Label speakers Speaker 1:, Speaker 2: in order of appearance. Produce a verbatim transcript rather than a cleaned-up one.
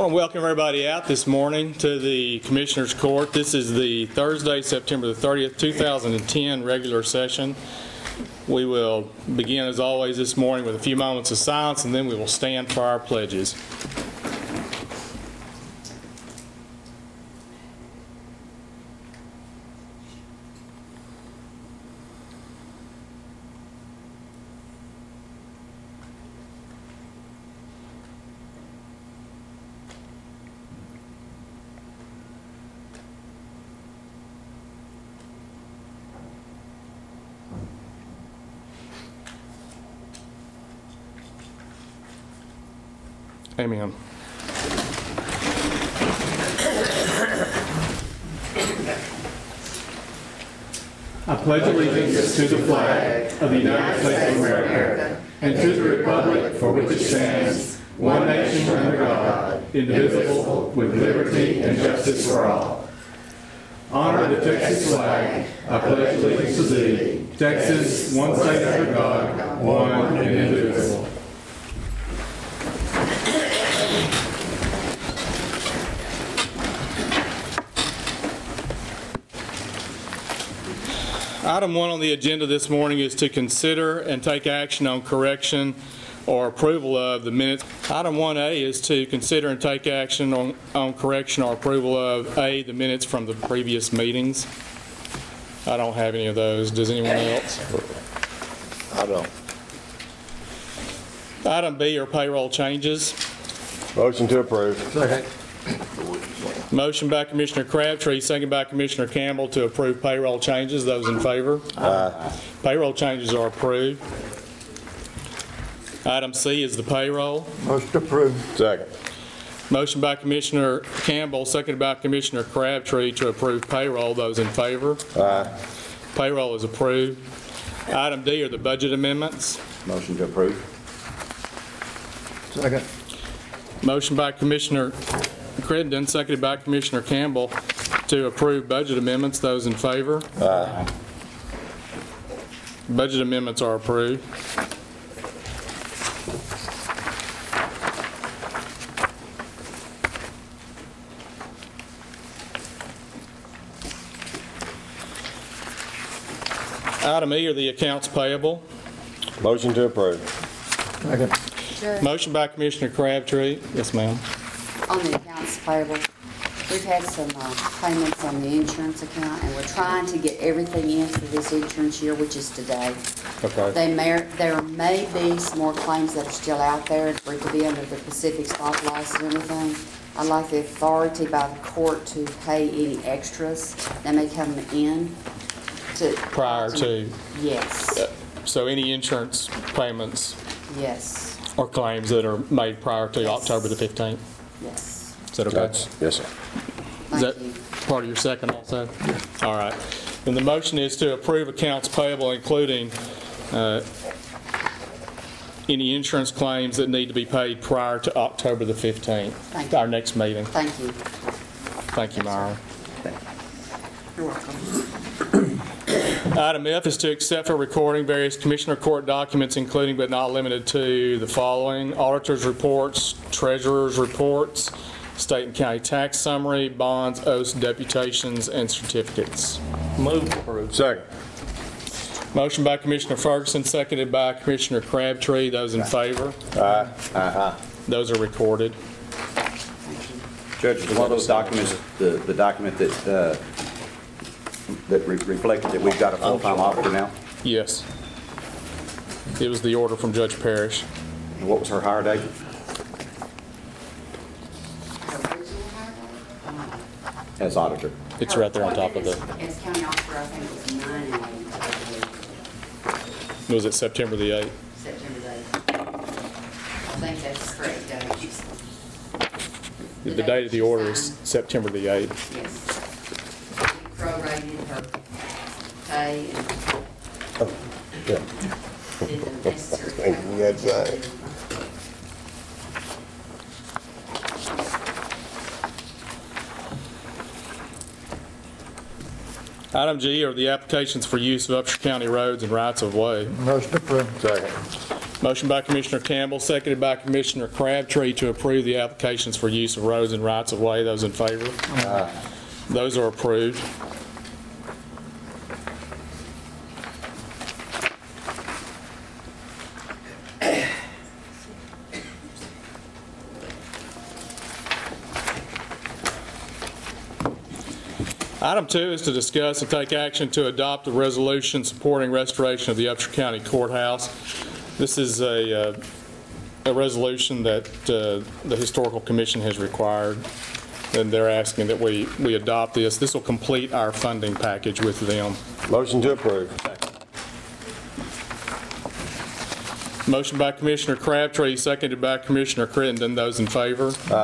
Speaker 1: want to welcome everybody out this morning to the Commissioners Court. This is the Thursday, September the thirtieth, two thousand ten regular session. We will begin, as always, this morning with a few moments of silence, and then we will stand for our pledges. Amen. I pledge allegiance to the flag of the United States of America and to the republic for which it stands, one nation under God, indivisible, with liberty and justice for all. Honor the Texas flag. I pledge allegiance to thee, Texas, one state under God, one and indivisible. Item one on the agenda this morning is to consider and take action on correction or approval of the minutes. Item one A is to consider and take action on, on correction or approval of A, the minutes from the previous meetings. I don't have any of those. Does anyone else?
Speaker 2: I don't.
Speaker 1: Item B are payroll changes.
Speaker 2: Motion to approve.
Speaker 3: Second.
Speaker 1: Motion by Commissioner Crabtree, second by Commissioner Campbell to approve payroll changes. Those in favor?
Speaker 2: Aye.
Speaker 1: Payroll changes are approved. Item C is the payroll.
Speaker 3: Motion to approve.
Speaker 2: Second.
Speaker 1: Motion by Commissioner Campbell, seconded by Commissioner Crabtree to approve payroll. Those in favor?
Speaker 2: Aye.
Speaker 1: Payroll is approved. Item D are the budget amendments.
Speaker 2: Motion to approve.
Speaker 3: Second.
Speaker 1: Motion by Commissioner Crittenden, seconded by Commissioner Campbell to approve budget amendments. Those in favor?
Speaker 2: Aye.
Speaker 1: Budget amendments are approved. Item E are the accounts payable.
Speaker 2: Motion to approve.
Speaker 3: Second.
Speaker 4: Judge,
Speaker 1: Motion by Commissioner Crabtree. Yes, ma'am.
Speaker 4: on the accounts payable, we've had some uh, payments on the insurance account, and we're trying to get everything in for this insurance year, which is today.
Speaker 1: Okay.
Speaker 4: They may, there may be some more claims that are still out there for it to be under the Pacific stop loss and everything. I'd like the authority by the court to pay any extras that may come in to...
Speaker 1: Prior to,
Speaker 4: Yes,
Speaker 1: so any insurance payments
Speaker 4: yes,
Speaker 1: or claims that are made prior to
Speaker 4: Yes.
Speaker 1: October the fifteenth.
Speaker 4: yes.
Speaker 1: Is that okay?
Speaker 2: That's, yes, sir.
Speaker 1: Is
Speaker 4: Thank
Speaker 1: that
Speaker 4: you.
Speaker 1: part of your second also? All right. Then the motion is to approve accounts payable, including uh, any insurance claims that need to be paid prior to October the fifteenth,
Speaker 4: Thank you.
Speaker 1: our next meeting.
Speaker 4: Thank you.
Speaker 1: Thank you, Myra.
Speaker 4: You're welcome.
Speaker 1: Item F is to accept for recording various Commissioner Court documents, including but not limited to the following: auditors' reports, treasurer's reports, state and county tax summary, bonds, oaths, deputations, and certificates.
Speaker 2: Move to approve. Second.
Speaker 1: Motion by Commissioner Ferguson, seconded by Commissioner Crabtree. Those in favor?
Speaker 2: Aye. Aye.
Speaker 1: Those are recorded.
Speaker 5: Judge, one of those documents, the, the document that, uh, that re- reflected that we've got a full-time auditor now,
Speaker 1: Yes. It was the order from Judge Parrish.
Speaker 5: and what was her hire date? As auditor.
Speaker 1: It's right there on top of the,
Speaker 4: As county officer, I think it was nine and eight,
Speaker 1: was it September the eighth?
Speaker 4: September the eighth. I think that's correct, Judge.
Speaker 1: The date of the order is September the eighth.
Speaker 4: Yes. We prorated her pay and
Speaker 2: Yeah.
Speaker 4: did the necessary.
Speaker 2: Thank you. That's right.
Speaker 1: Item G are the applications for use of Upshur County roads and rights of way.
Speaker 3: Motion approved.
Speaker 2: Second.
Speaker 1: Motion by Commissioner Campbell, seconded by Commissioner Crabtree to approve the applications for use of roads and rights of way. Those in favor? Those are approved. Item two is to discuss and take action to adopt a resolution supporting restoration of the Upshur County Courthouse. This is a, uh, a resolution that uh, the Historical Commission has required, and they're asking that we, we adopt this. This will complete our funding package with them.
Speaker 2: Motion to approve.
Speaker 1: Motion by Commissioner Crabtree, seconded by Commissioner Crittenden. Those in favor?